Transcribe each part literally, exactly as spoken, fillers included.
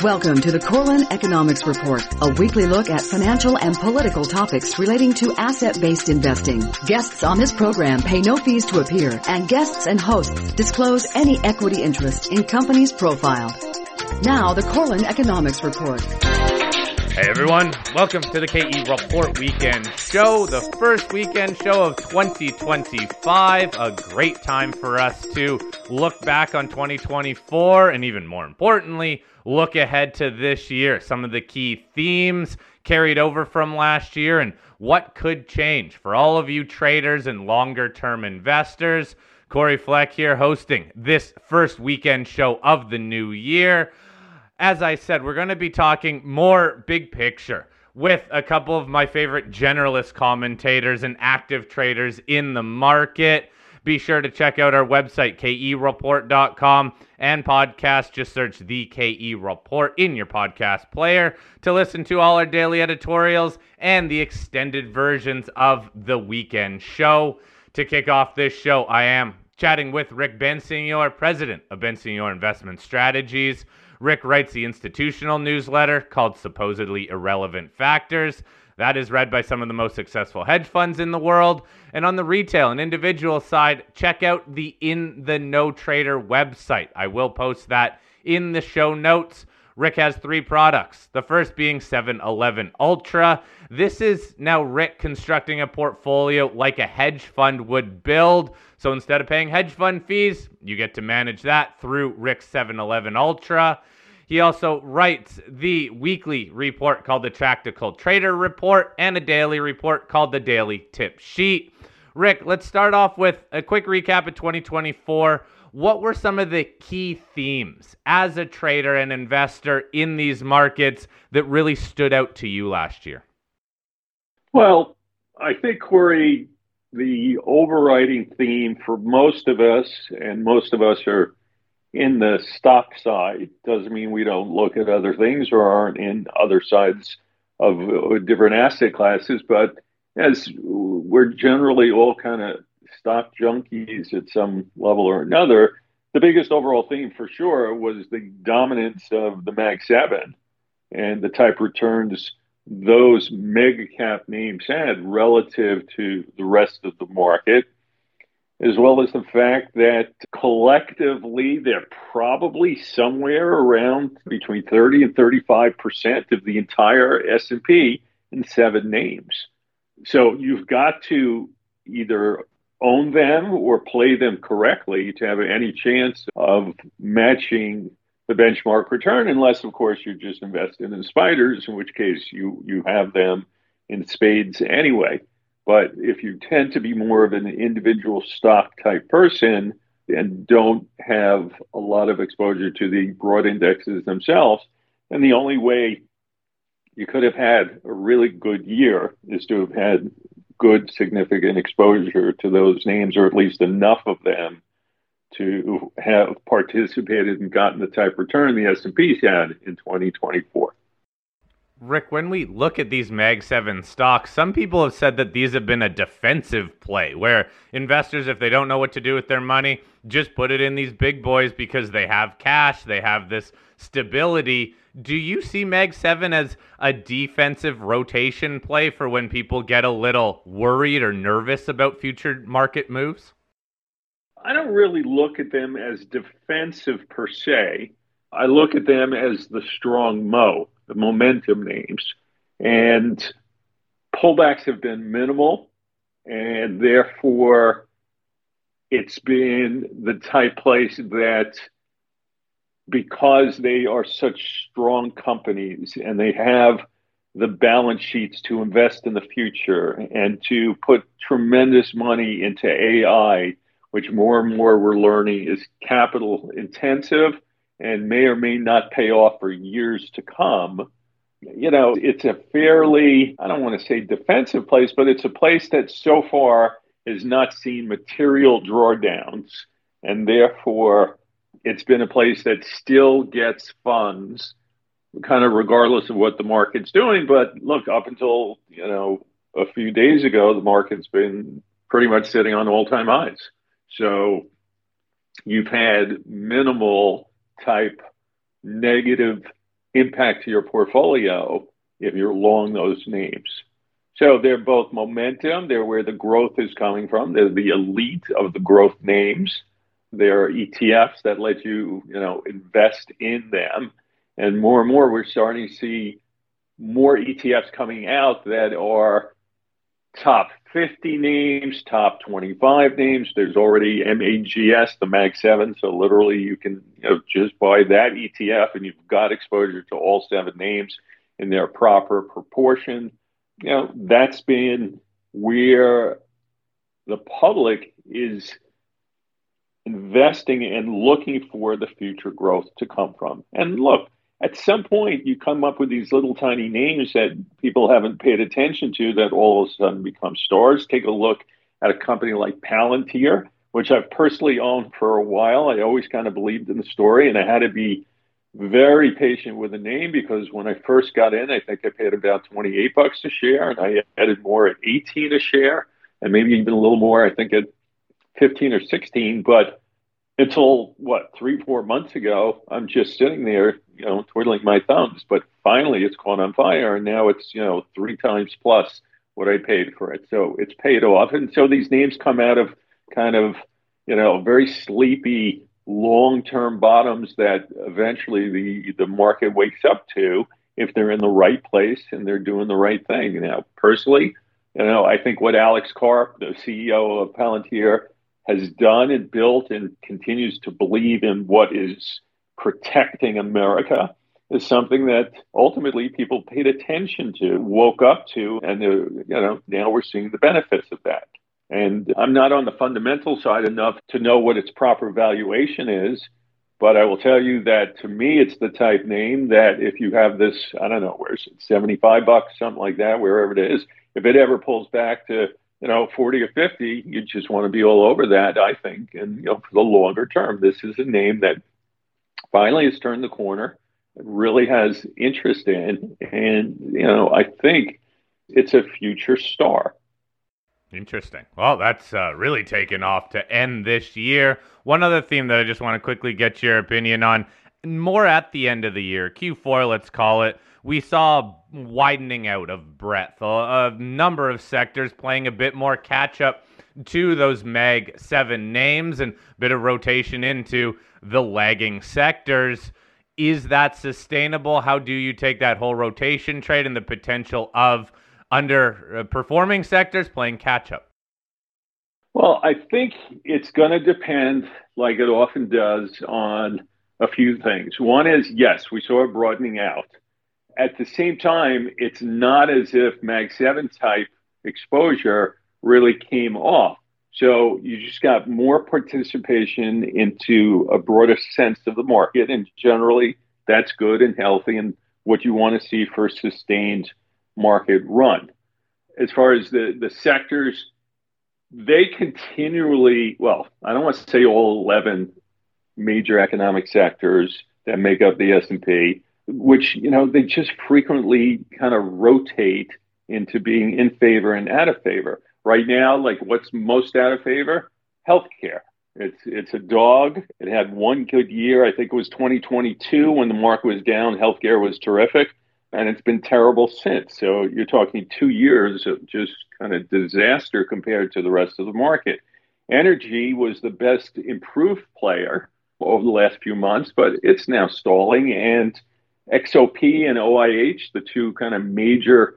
Welcome to the Corlin Economics Report, a weekly look at financial and political topics relating to asset-based investing. Guests on this program pay no fees to appear, and guests and hosts disclose any equity interest in companies profiled. Now, the Corlin Economics Report. Hey everyone, welcome to the K E Report Weekend Show, the first weekend show of twenty twenty-five. A great time for us to look back on twenty twenty-four and, even more importantly, look ahead to this year. Some of the key themes carried over from last year and what could change for all of you traders and longer-term investors. Corey Fleck here hosting this first weekend show of the new year. As I said, we're going to be talking more big picture with a couple of my favorite generalist commentators and active traders in the market. Be sure to check out our website, K E report dot com, and podcast. Just search The K E Report in your podcast player to listen to all our daily editorials and the extended versions of the weekend show. To kick off this show, I am chatting with Rick Bensignor, president of Bensignor Investment Strategies. Rick writes the institutional newsletter called Supposedly Irrelevant Factors. That is read by some of the most successful hedge funds in the world. And on the retail and individual side, check out the In the Know Trader website. I will post that in the show notes. Rick has three products, the first being seven eleven Ultra. This is now Rick constructing a portfolio like a hedge fund would build. So instead of paying hedge fund fees, you get to manage that through Rick's seven eleven Ultra. He also writes the weekly report called the Tactical Trader Report and a daily report called the Daily Tip Sheet. Rick, let's start off with a quick recap of twenty twenty-four. What were some of the key themes as a trader and investor in these markets that really stood out to you last year? Well, I think, Corey, the overriding theme for most of us, and most of us are in the stock side, doesn't mean we don't look at other things or aren't in other sides of uh, different asset classes, but as we're generally all kind of stock junkies at some level or another, the biggest overall theme for sure was the dominance of the Mag seven and the type returns those mega cap names had relative to the rest of the market, as well as the fact that collectively they're probably somewhere around between thirty and thirty-five percent of the entire S and P in seven names. So you've got to either own them or play them correctly to have any chance of matching the benchmark return, unless, of course, you're just invested in spiders, in which case you, you have them in spades anyway. But if you tend to be more of an individual stock type person and don't have a lot of exposure to the broad indexes themselves, then the only way you could have had a really good year is to have had good, significant exposure to those names, or at least enough of them to have participated and gotten the type return the S and P's had in twenty twenty-four. Rick, when we look at these Mag seven stocks, some people have said that these have been a defensive play, where investors, if they don't know what to do with their money, just put it in these big boys because they have cash, they have this stability. Do you see Mag seven as a defensive rotation play for when people get a little worried or nervous about future market moves? I don't really look at them as defensive per se. I look at them as the strong mo, the momentum names. And pullbacks have been minimal, and therefore it's been the type place that, because they are such strong companies and they have the balance sheets to invest in the future and to put tremendous money into A I, which more and more we're learning is capital intensive and may or may not pay off for years to come. You know, it's a fairly, I don't want to say defensive place, but it's a place that so far has not seen material drawdowns. And therefore, it's been a place that still gets funds, kind of regardless of what the market's doing. But look, up until, you know, a few days ago, the market's been pretty much sitting on all-time highs. So you've had minimal type negative impact to your portfolio if you're long those names. So they're both momentum. They're where the growth is coming from. They're the elite of the growth names. There are E T Fs that let you, you know, invest in them. And more and more, we're starting to see more E T Fs coming out that are top fifty names, top twenty-five names. There's already M A G S, the Mag seven. So literally you can, you know, just buy that E T F and you've got exposure to all seven names in their proper proportion. You know, that's been where the public is investing and looking for the future growth to come from. And look, at some point, you come up with these little tiny names that people haven't paid attention to that all of a sudden become stars. Take a look at a company like Palantir, which I've personally owned for a while. I always kind of believed in the story, and I had to be very patient with the name because when I first got in, I think I paid about twenty-eight bucks a share, and I added more at eighteen a share, and maybe even a little more, I think at fifteen or sixteen. But until what, three, four months ago, I'm just sitting there, you know, twiddling my thumbs. But finally, it's caught on fire, and now it's, you know, three times plus what I paid for it. So it's paid off, and so these names come out of kind of, you know, very sleepy long-term bottoms that eventually the the market wakes up to if they're in the right place and they're doing the right thing. Now, personally, you know, I think what Alex Karp, the C E O of Palantir, has done and built and continues to believe in what is protecting America is something that ultimately people paid attention to, woke up to, and uh, you know, now we're seeing the benefits of that. And I'm not on the fundamental side enough to know what its proper valuation is, but I will tell you that to me, it's the type name that if you have this, I don't know, where's it, seventy-five bucks, something like that, wherever it is, if it ever pulls back to, you know, forty or fifty, you just want to be all over that, I think. And, you know, for the longer term, this is a name that finally has turned the corner, really has interest in, and, you know, I think it's a future star. Interesting. Well, that's uh, really taken off to end this year. One other theme that I just want to quickly get your opinion on, more at the end of the year, Q four, let's call it, we saw widening out of breadth, a, a number of sectors playing a bit more catch-up to those Mag seven names and a bit of rotation into the lagging sectors. Is that sustainable? How do you take that whole rotation trade and the potential of underperforming sectors playing catch-up? Well, I think it's going to depend, like it often does, on a few things. One is, yes, we saw a broadening out. At the same time, it's not as if Mag seven type exposure really came off. So you just got more participation into a broader sense of the market. And generally, that's good and healthy and what you want to see for sustained market run. As far as the, the sectors, they continually, well, I don't want to say all eleven major economic sectors that make up the S and P, which, you know, they just frequently kind of rotate into being in favor and out of favor. Right now, like what's most out of favor? Healthcare. It's it's a dog. It had one good year. I think it was twenty twenty-two when the market was down. Healthcare was terrific. And it's been terrible since. So you're talking two years of just kind of disaster compared to the rest of the market. Energy was the best improved player over the last few months, but it's now stalling. And X O P and O I H, the two kind of major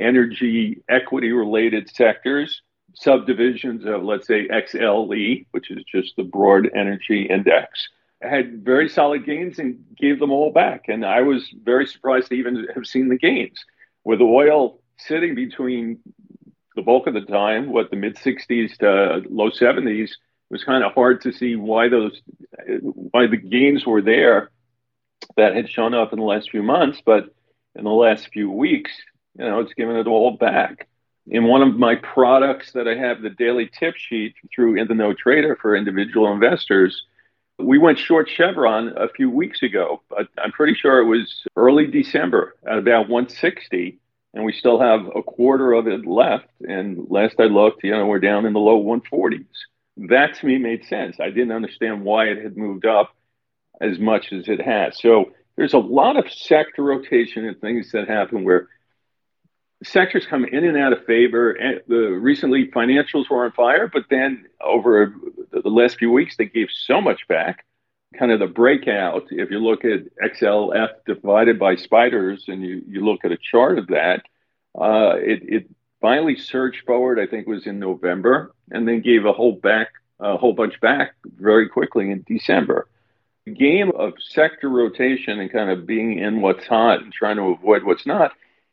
energy equity related sectors, subdivisions of, let's say, X L E, which is just the broad energy index, had very solid gains and gave them all back. And I was very surprised to even have seen the gains. With oil sitting between the bulk of the time, what, the mid sixties to low seventies, it was kind of hard to see why those, why the gains were there that had shown up in the last few months. But in the last few weeks, you know, it's given it all back. In one of my products that I have, the daily tip sheet through In the Know Trader for individual investors, we went short Chevron a few weeks ago, but I'm pretty sure it was early December at about one sixty, and we still have a quarter of it left. And last I looked, you know, we're down in the low one forties. That to me made sense. I didn't understand why it had moved up as much as it has. So there's a lot of sector rotation and things that happen where sectors come in and out of favor. And the recently financials were on fire, but then over the last few weeks, they gave so much back. Kind of the breakout, if you look at X L F divided by spiders and you, you look at a chart of that, uh, it, it finally surged forward, I think it was in November, and then gave a whole back, a whole bunch back very quickly in December. The game of sector rotation and kind of being in what's hot and trying to avoid what's not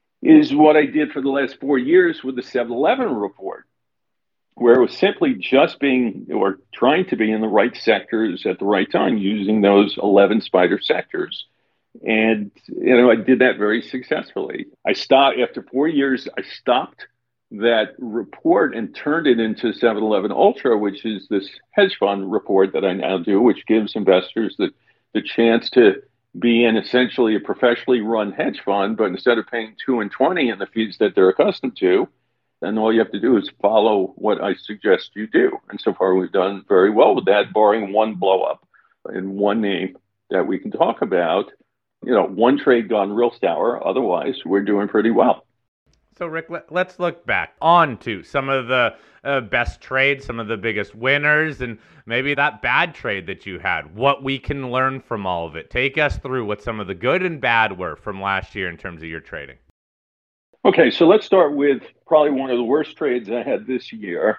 is what I did for the last four years with the seven eleven report, where it was simply just being or trying to be in the right sectors at the right time using those eleven spider sectors. And, you know, I did that very successfully. I stopped after four years, I stopped that report and turned it into seven eleven Ultra, which is this hedge fund report that I now do, which gives investors the, the chance to be in essentially a professionally run hedge fund, but instead of paying two and twenty in the fees that they're accustomed to, then all you have to do is follow what I suggest you do. And so far, we've done very well with that, barring one blow up in one name that we can talk about. You know, one trade gone real sour. Otherwise, we're doing pretty well. So, Rick, let's look back on to some of the uh, best trades, some of the biggest winners, and maybe that bad trade that you had, what we can learn from all of it. Take us through what some of the good and bad were from last year in terms of your trading. Okay, so let's start with probably one of the worst trades I had this year.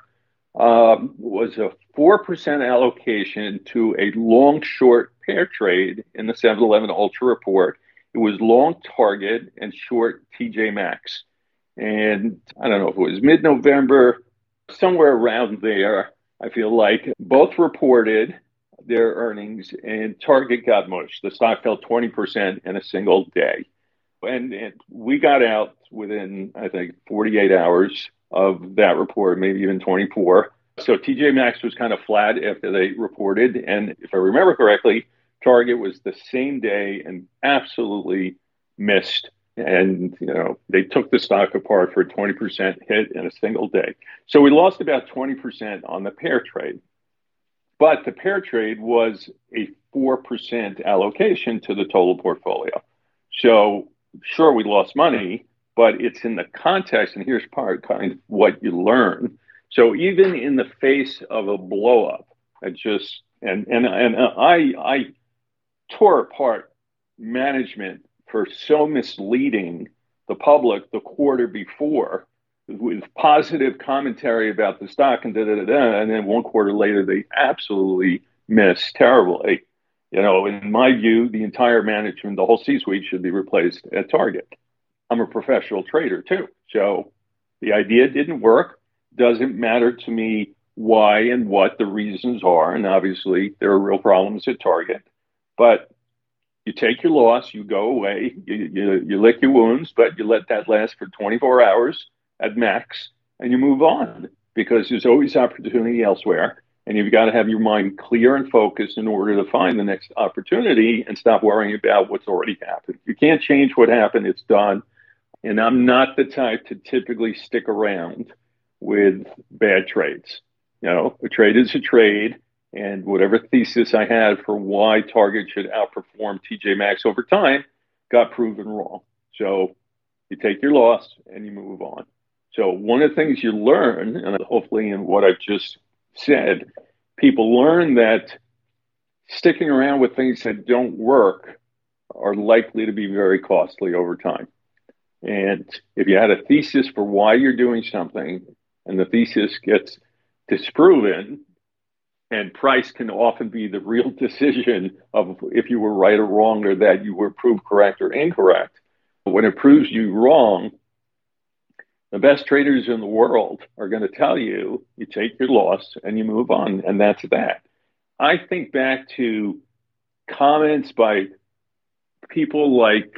Um, was a four percent allocation to a long-short pair trade in the seven eleven Ultra report. It was long Target and short T J Maxx. And I don't know if it was mid-November, somewhere around there, I feel like both reported their earnings and Target got mushed. The stock fell twenty percent in a single day. And, and we got out within, I think, forty-eight hours of that report, maybe even twenty-four. So T J Maxx was kind of flat after they reported. And if I remember correctly, Target was the same day and absolutely missed. And, you know, they took the stock apart for a twenty percent hit in a single day. So we lost about twenty percent on the pair trade. But the pair trade was a four percent allocation to the total portfolio. So sure, we lost money, but it's in the context, and here's part kind of what you learn. So even in the face of a blow up, I just and and and I I tore apart management for so misleading the public the quarter before with positive commentary about the stock and da da da da, and then one quarter later they absolutely missed terribly. You know, in my view, the entire management, the whole C-suite should be replaced at Target. I'm a professional trader too. So the idea didn't work. Doesn't matter to me why and what the reasons are. And obviously there are real problems at Target. But you take your loss, you go away, you, you, you lick your wounds, but you let that last for twenty-four hours at max and you move on because there's always opportunity elsewhere. And you've got to have your mind clear and focused in order to find the next opportunity and stop worrying about what's already happened. You can't change what happened. It's done. And I'm not the type to typically stick around with bad trades. You know, a trade is a trade. And whatever thesis I had for why Target should outperform T J Maxx over time got proven wrong. So you take your loss and you move on. So one of the things you learn, and hopefully in what I've just said, people learn that sticking around with things that don't work are likely to be very costly over time. And if you had a thesis for why you're doing something and the thesis gets disproven, and price can often be the real decision of if you were right or wrong or that you were proved correct or incorrect. But when it proves you wrong, the best traders in the world are going to tell you, you take your loss and you move on, and that's that. I think back to comments by people like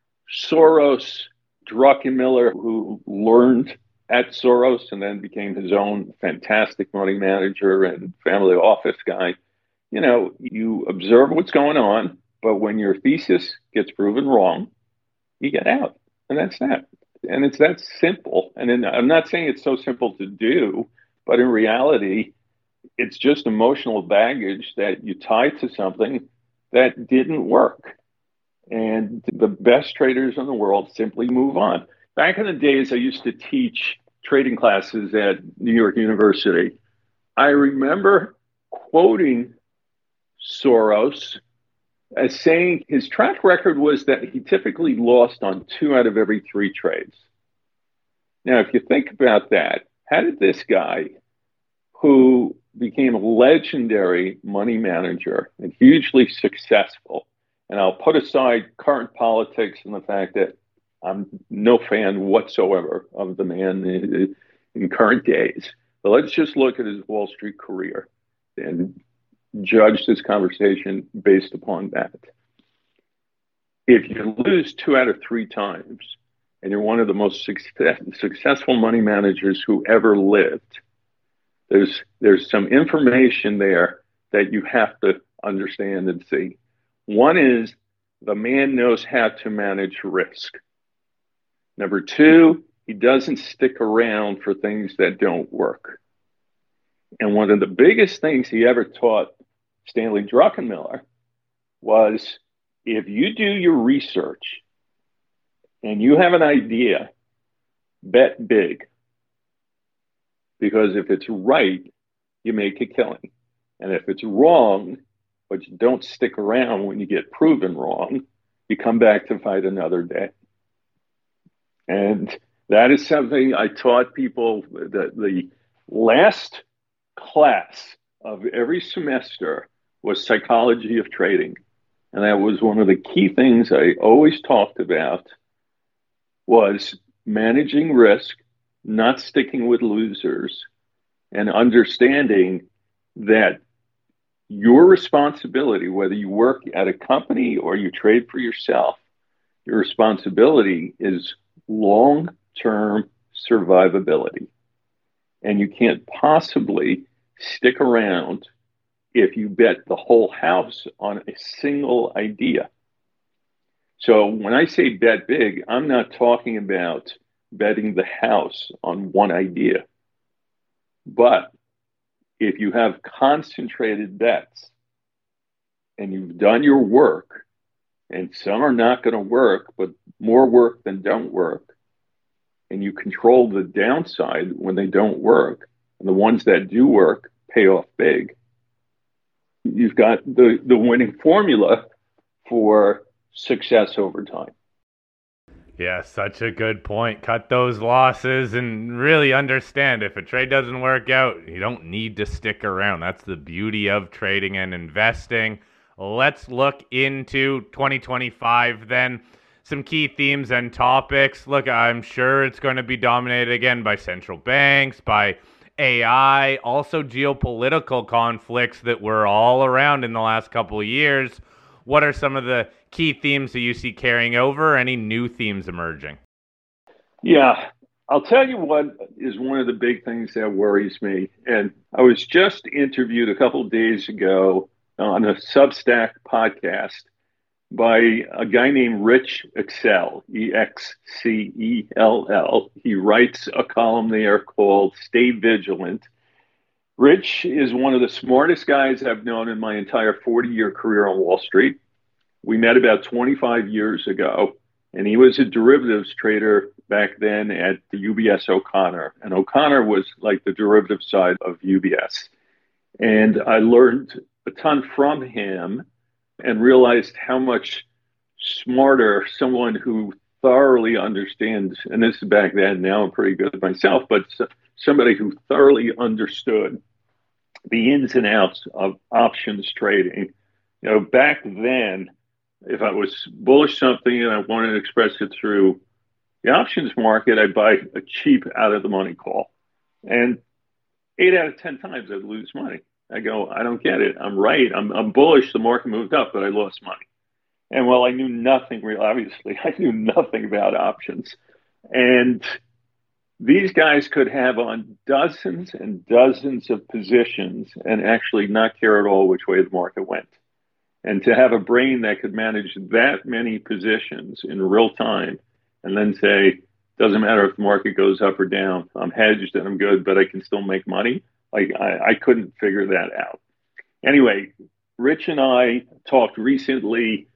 Soros, Druckenmiller, who learned at Soros and then became his own fantastic money manager and family office guy. You know, you observe what's going on, but when your thesis gets proven wrong, you get out, and that's that. And it's that simple. And then I'm not saying it's so simple to do, but in reality, it's just emotional baggage that you tie to something that didn't work. And the best traders in the world simply move on. Back in the days, I used to teach trading classes at New York University. I remember quoting Soros as saying his track record was that he typically lost on two out of every three trades. Now, if you think about that, how did this guy, who became a legendary money manager and hugely successful, and I'll put aside current politics and the fact that I'm no fan whatsoever of the man in, in current days, but let's just look at his Wall Street career and judge this conversation based upon that. If you lose two out of three times, and you're one of the most success, successful money managers who ever lived, there's there's some information there that you have to understand and see. One is the man knows how to manage risk. Number two, he doesn't stick around for things that don't work. And one of the biggest things he ever taught Stanley Druckenmiller was, if you do your research and you have an idea, bet big. Because if it's right, you make a killing. And if it's wrong, but you don't stick around when you get proven wrong, you come back to fight another day. And that is something I taught people. That the last class of every semester was psychology of trading. And that was one of the key things I always talked about, was managing risk, not sticking with losers, and understanding that your responsibility, whether you work at a company or you trade for yourself, your responsibility is long-term survivability. And you can't possibly stick around if you bet the whole house on a single idea. So when I say bet big, I'm not talking about betting the house on one idea. But if you have concentrated bets and you've done your work, and some are not going to work, but more work than don't work, and you control the downside when they don't work, and the ones that do work pay off big, you've got the, the winning formula for success over time. Yeah, such a good point. Cut those losses and really understand if a trade doesn't work out, you don't need to stick around. That's the beauty of trading and investing. Let's look into twenty twenty-five then. Some key themes and topics. Look, I'm sure it's going to be dominated again by central banks, by A I, also geopolitical conflicts that were all around in the last couple of years. What are some of the key themes that you see carrying over? Any new themes emerging? Yeah, I'll tell you what is one of the big things that worries me. And I was just interviewed a couple of days ago on a Substack podcast by a guy named Rich Excell, E X C E L L. He writes a column there called Stay Vigilant. Rich is one of the smartest guys I've known in my entire forty-year career on Wall Street. We met about twenty-five years ago, and he was a derivatives trader back then at the U B S O'Connor. And O'Connor was like the derivative side of U B S. And I learned a ton from him and realized how much smarter someone who thoroughly understands, and this is back then, now I'm pretty good at myself, but somebody who thoroughly understood the ins and outs of options trading. You know, back then, if I was bullish something and I wanted to express it through the options market, I'd buy a cheap out of the money call. And eight out of ten times I'd lose money. I go, I don't get it. I'm right. I'm, I'm bullish. The market moved up, but I lost money. And well, I knew nothing, real obviously, I knew nothing about options. And these guys could have on dozens and dozens of positions and actually not care at all which way the market went. And to have a brain that could manage that many positions in real time and then say, doesn't matter if the market goes up or down, I'm hedged and I'm good, but I can still make money. Like I, I couldn't figure that out. Anyway, Rich and I talked recently.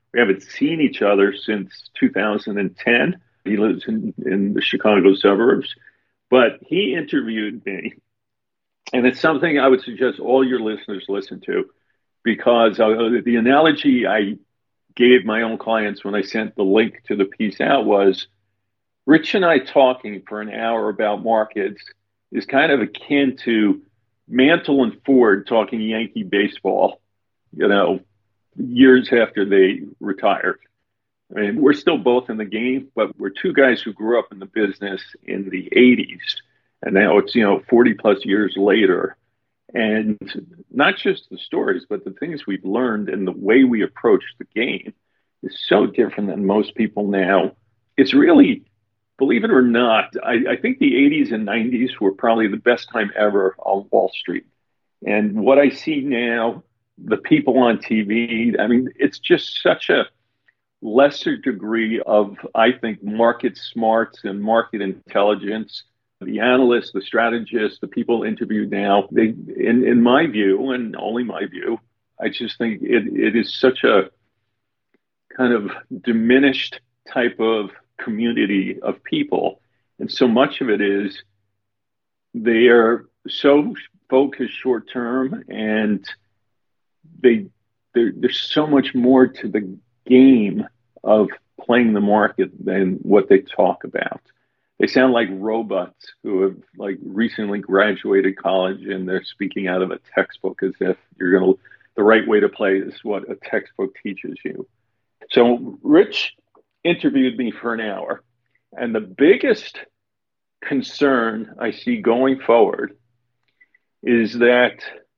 We haven't seen each other since two thousand ten. He lives in, in the Chicago suburbs, but he interviewed me. And it's something I would suggest all your listeners listen to, because uh, the analogy I gave my own clients when I sent the link to the piece out was Rich and I talking for an hour about markets is kind of akin to Mantle and Ford talking Yankee baseball, you know, years after they retired. I mean, we're still both in the game, but we're two guys who grew up in the business in the eighties. And now it's, you know, forty plus years later. And not just the stories, but the things we've learned and the way we approach the game is so different than most people now. It's really, believe it or not, I, I think the eighties and nineties were probably the best time ever on Wall Street. And what I see now, the people on T V, I mean, it's just such a lesser degree of, I think, market smarts and market intelligence. The analysts, the strategists, the people interviewed now, they, in, in my view, and only my view, I just think it, it is such a kind of diminished type of community of people. And so much of it is they are so focused short term, and they there's so much more to the game of playing the market than what they talk about. They sound like robots who have like recently graduated college and they're speaking out of a textbook as if you're going to, the right way to play is what a textbook teaches you. So Rich interviewed me for an hour, and the biggest concern I see going forward is that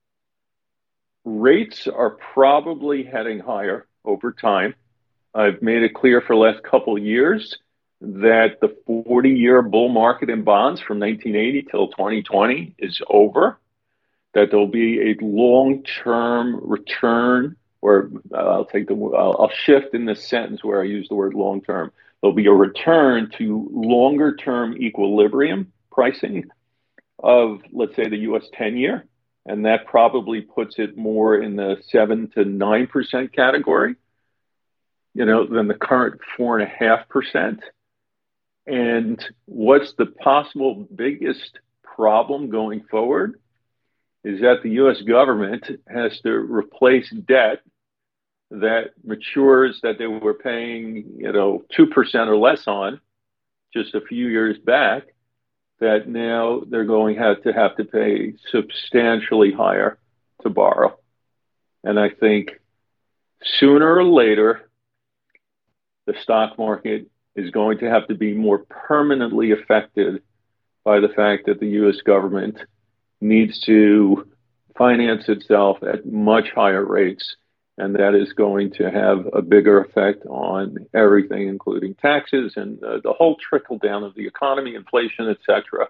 rates are probably heading higher over time. I've made it clear for the last couple of years that the forty-year bull market in bonds from nineteen eighty till twenty twenty is over, that there'll be a long-term return, or uh, I'll take the, I'll, I'll shift in this sentence where I use the word long-term. There'll be a return to longer-term equilibrium pricing of, let's say, the U S ten-year, and that probably puts it more in the seven to nine percent category, you know, than the current four and a half percent. And what's the possible biggest problem going forward is that the U S government has to replace debt that matures that they were paying, you know, two percent or less on just a few years back, that now they're going to have to have to pay substantially higher to borrow. And I think sooner or later, the stock market is going to have to be more permanently affected by the fact that the U S government needs to finance itself at much higher rates. And that is going to have a bigger effect on everything, including taxes and uh, the whole trickle down of the economy, inflation, et cetera,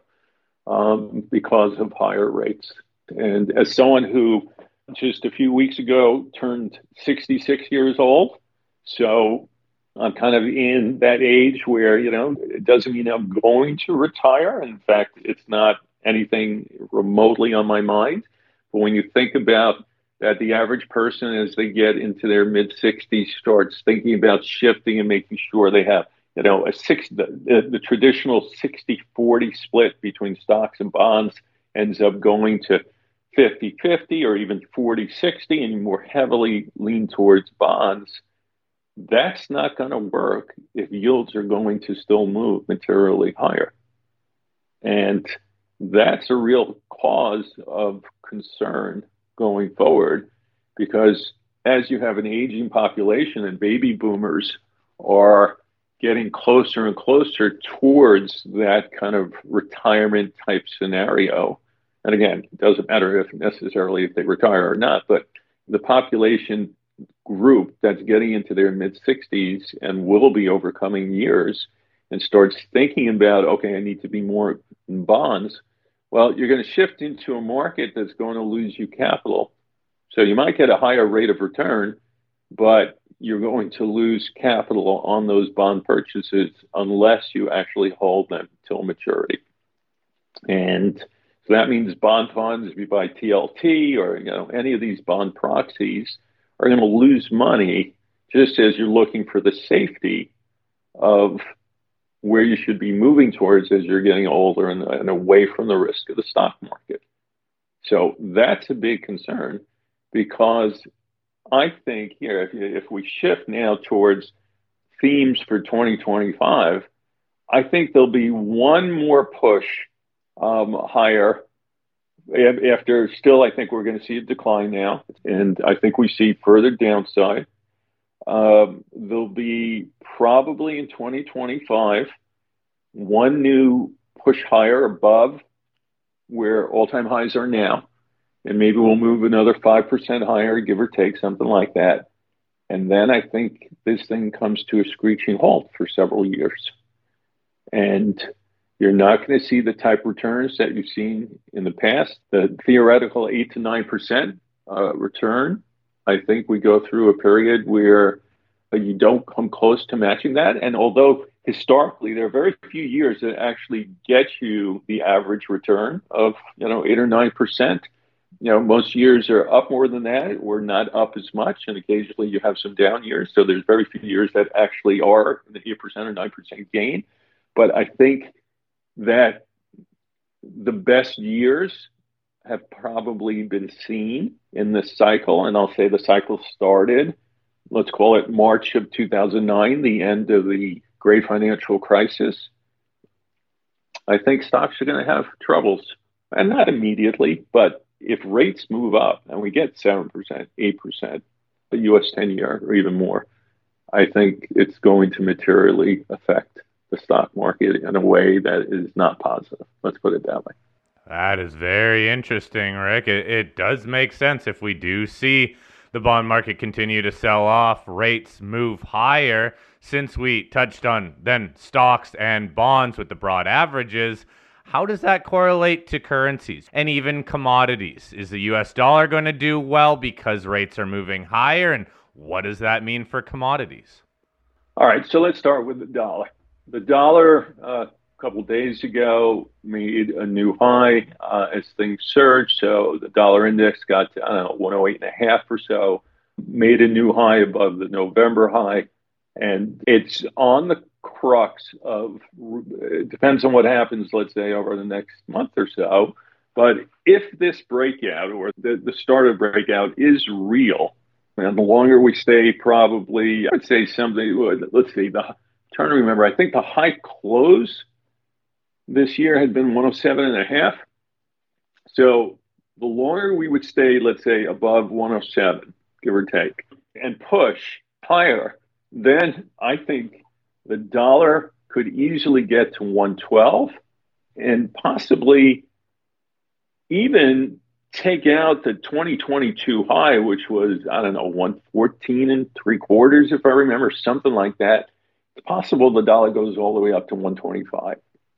um, because of higher rates. And as someone who just a few weeks ago turned sixty-six years old, so I'm kind of in that age where, you know, it doesn't mean I'm going to retire. In fact, it's not anything remotely on my mind. But when you think about that, the average person, as they get into their mid sixties, starts thinking about shifting and making sure they have, you know, a six, the, the, the traditional sixty forty split between stocks and bonds ends up going to fifty fifty or even forty sixty, and more heavily lean towards bonds. That's not going to work if yields are going to still move materially higher. And that's a real cause of concern going forward, because as you have an aging population and baby boomers are getting closer and closer towards that kind of retirement type scenario. And again, it doesn't matter if necessarily if they retire or not, but the population group that's getting into their mid sixties and will be over coming years and starts thinking about, okay, I need to be more in bonds. Well, you're going to shift into a market that's going to lose you capital. So you might get a higher rate of return, but you're going to lose capital on those bond purchases unless you actually hold them till maturity. And so that means bond funds, if you buy T L T or, you know, any of these bond proxies, are going to lose money just as you're looking for the safety of where you should be moving towards as you're getting older and, and away from the risk of the stock market. So that's a big concern, because I think here, if, if we shift now towards themes for twenty twenty-five, I think there'll be one more push um, higher. After still, I think we're going to see a decline now, and I think we see further downside. Um, there'll be probably in twenty twenty-five one new push higher above where all-time highs are now, and maybe we'll move another five percent higher, give or take, something like that. And then I think this thing comes to a screeching halt for several years. And you're not going to see the type returns that you've seen in the past. The theoretical eight to nine percent uh, return, I think we go through a period where uh, you don't come close to matching that. And although historically there are very few years that actually get you the average return of, you know, eight or nine percent, you know, most years are up more than that, or not up as much, and occasionally you have some down years. So there's very few years that actually are the eight percent or nine percent gain. But I think that the best years have probably been seen in this cycle, and I'll say the cycle started, let's call it March of two thousand nine, the end of the great financial crisis. I think stocks are going to have troubles, and not immediately, but if rates move up and we get seven percent, eight percent, the U S ten-year or even more, I think it's going to materially affect the stock market in a way that is not positive. Let's put it that way. That is very interesting, Rick. It, it does make sense if we do see the bond market continue to sell off, rates move higher, since we touched on then stocks and bonds with the broad averages. How does that correlate to currencies and even commodities? Is the U S dollar going to do well because rates are moving higher? And what does that mean for commodities? All right, so let's start with the dollar. The dollar uh, a couple days ago made a new high uh, as things surged. So the dollar index got to, I don't know, one oh eight and a half or so, made a new high above the November high. And it's on the crux of, it depends on what happens, let's say, over the next month or so. But if this breakout or the, the start of breakout is real, and the longer we stay, probably, I would say something, let's see, the, I'm trying to remember, I think the high close this year had been one oh seven and a half. So the longer we would stay, let's say, above one oh seven, give or take, and push higher, then I think the dollar could easily get to one twelve and possibly even take out the twenty twenty-two high, which was, I don't know, one fourteen and three quarters, if I remember, something like that. It's possible the dollar goes all the way up to one twenty-five.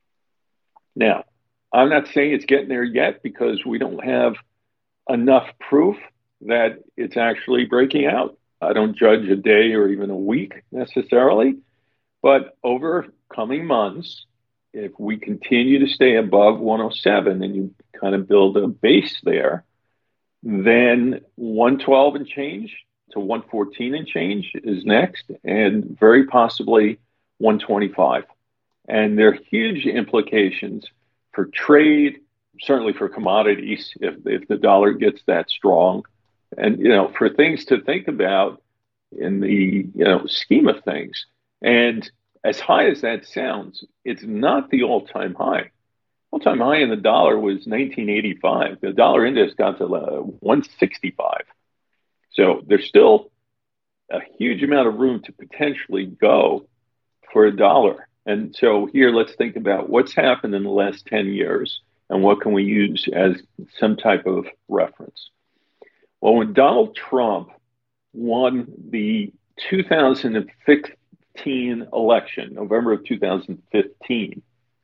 Now, I'm not saying it's getting there yet because we don't have enough proof that it's actually breaking out. I don't judge a day or even a week necessarily, but over coming months, if we continue to stay above one oh seven and you kind of build a base there, then one twelve and change to one fourteen and change is next, and very possibly one twenty-five. And there are huge implications for trade, certainly for commodities, if, if the dollar gets that strong. And, you know, for things to think about in the, you know, scheme of things. And as high as that sounds, it's not the all-time high. All-time high in the dollar was nineteen eighty-five. The dollar index got to uh, one sixty-five. So there's still a huge amount of room to potentially go for a dollar. And so here, let's think about what's happened in the last ten years and what can we use as some type of reference. Well, when Donald Trump won the two thousand fifteen election, November of two thousand fifteen,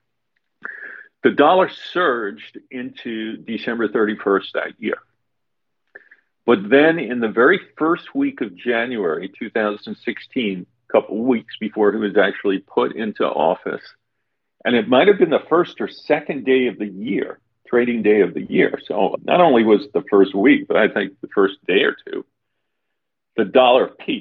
the dollar surged into December thirty-first that year. But then in the very first week of January two thousand sixteen, a couple of weeks before he was actually put into office, and it might have been the first or second day of the year, trading day of the year. So not only was it the first week, but I think the first day or two, the dollar peaked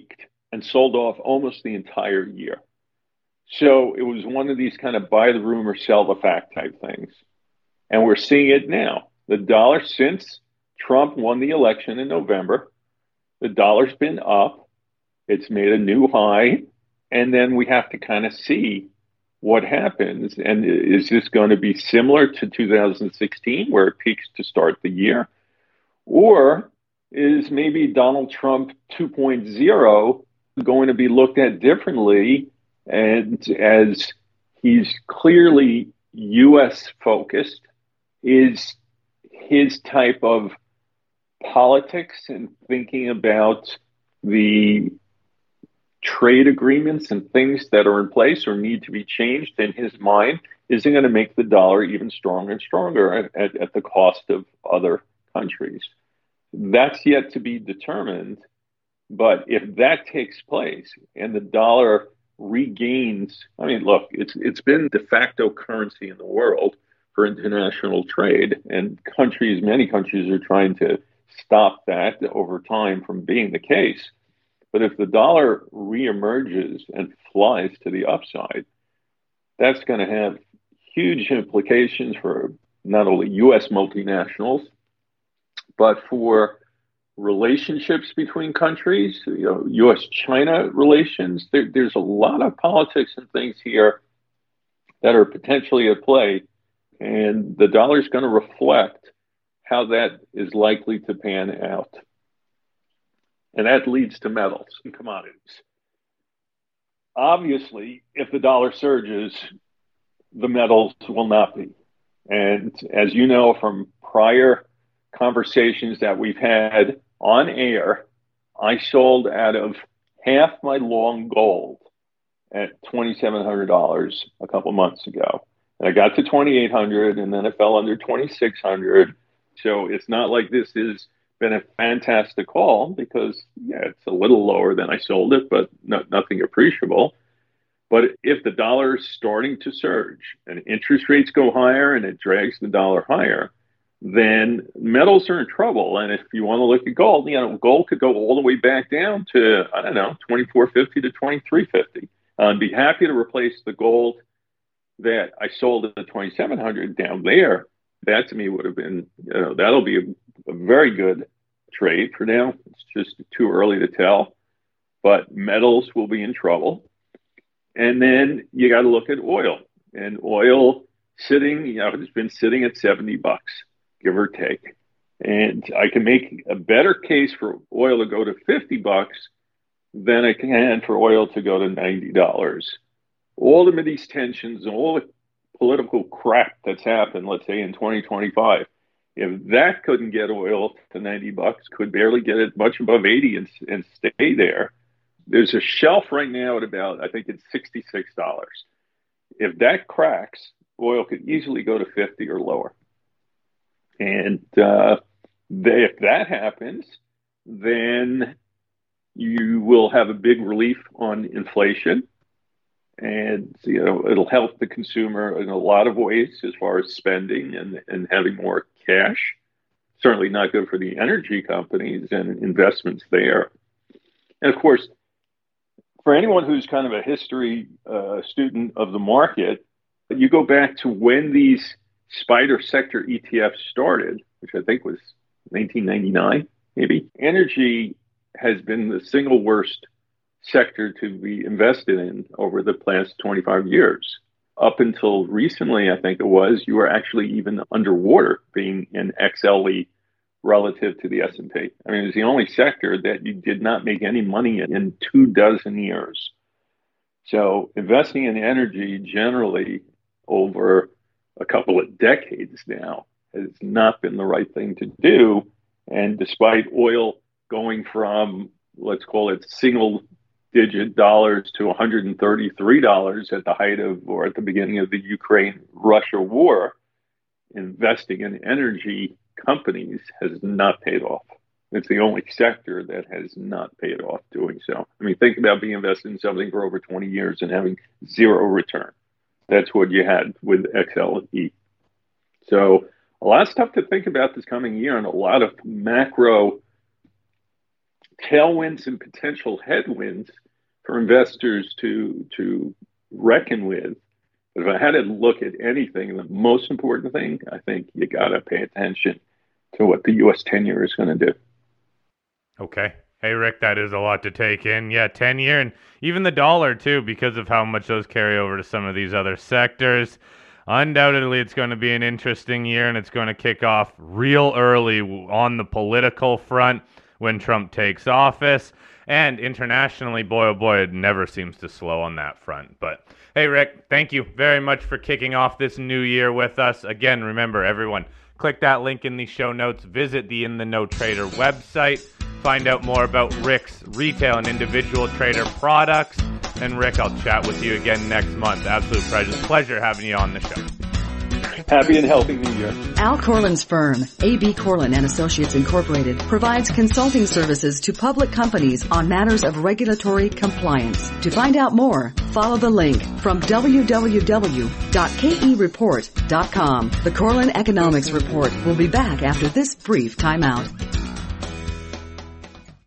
and sold off almost the entire year. So it was one of these kind of buy the rumor, sell the fact type things. And we're seeing it now. The dollar, since Trump won the election in November, the dollar's been up. It's made a new high. And then we have to kind of see what happens. And is this going to be similar to two thousand sixteen, where it peaks to start the year? Or is maybe Donald Trump two point oh going to be looked at differently? And as he's clearly U S focused, is his type of politics and thinking about the trade agreements and things that are in place or need to be changed in his mind, isn't going to make the dollar even stronger and stronger at, at, at the cost of other countries. That's yet to be determined. But if that takes place and the dollar regains, I mean, look, it's it's been de facto currency in the world for international trade, and countries, many countries are trying to stop that over time from being the case. But if the dollar reemerges and flies to the upside, that's going to have huge implications for not only U S multinationals, but for relationships between countries, you know, U S China relations. There, there's a lot of politics and things here that are potentially at play, and the dollar is going to reflect how that is likely to pan out. And that leads to metals and commodities. Obviously, if the dollar surges, the metals will not be. And as you know from prior conversations that we've had on air, I sold out of half my long gold at twenty-seven hundred dollars a couple months ago. And I got to twenty-eight hundred dollars and then it fell under twenty-six hundred dollars. So it's not like this has been a fantastic call, because, yeah, it's a little lower than I sold it, but no, nothing appreciable. But if the dollar is starting to surge and interest rates go higher and it drags the dollar higher, then metals are in trouble. And if you want to look at gold, you know, gold could go all the way back down to, I don't know, twenty-four fifty to twenty-three fifty. I'd be happy to replace the gold that I sold at the twenty-seven hundred down there. That to me would have been, you know, that'll be a, a very good trade for now. It's just too early to tell. But metals will be in trouble. And then you got to look at oil. And oil sitting, you know, it's been sitting at seventy bucks, give or take. And I can make a better case for oil to go to fifty bucks than I can for oil to go to ninety dollars. All the Mideast tensions and all the political crap that's happened, let's say in twenty twenty-five, if that couldn't get oil to ninety bucks, could barely get it much above eighty and, and stay there. There's a shelf right now at about, I think it's sixty-six dollars. If that cracks, oil could easily go to fifty or lower. And uh, they, if that happens, then you will have a big relief on inflation. And, you know, it'll help the consumer in a lot of ways as far as spending and, and having more cash. Certainly not good for the energy companies and investments there. And of course, for anyone who's kind of a history uh, student of the market, you go back to when these spider sector E T Fs started, which I think was nineteen ninety-nine, maybe. Energy has been the single worst sector to be invested in over the past twenty-five years. Up until recently, I think it was, you were actually even underwater being in X L E relative to the S and P. I mean, it was the only sector that you did not make any money in in two dozen years. So investing in energy generally over a couple of decades now has not been the right thing to do. And despite oil going from, let's call it single digit dollars to one hundred thirty-three dollars at the height of, or at the beginning of the Ukraine-Russia war, investing in energy companies has not paid off. It's the only sector that has not paid off doing so. I mean, think about being invested in something for over twenty years and having zero return. That's what you had with X L E. So a lot of stuff to think about this coming year, and a lot of macro tailwinds and potential headwinds for investors to to reckon with. But if I had to look at anything, the most important thing, I think you got to pay attention to what the U S ten-year is going to do. Okay. Hey, Rick, that is a lot to take in. Yeah, ten-year and even the dollar, too, because of how much those carry over to some of these other sectors. Undoubtedly, it's going to be an interesting year, and it's going to kick off real early on the political front when Trump takes office. And internationally, boy, oh boy, it never seems to slow on that front. But hey, Rick, thank you very much for kicking off this new year with us. Again, remember, everyone, click that link in the show notes. Visit the In the Know Trader website. Find out more about Rick's retail and individual trader products. And Rick, I'll chat with you again next month. Absolute pleasure, pleasure having you on the show. Happy and healthy New Year. Al Corlin's firm, A B. Corlin and Associates Incorporated, provides consulting services to public companies on matters of regulatory compliance. To find out more, follow the link from w w w dot k e report dot com. The Corlin Economics Report will be back after this brief timeout.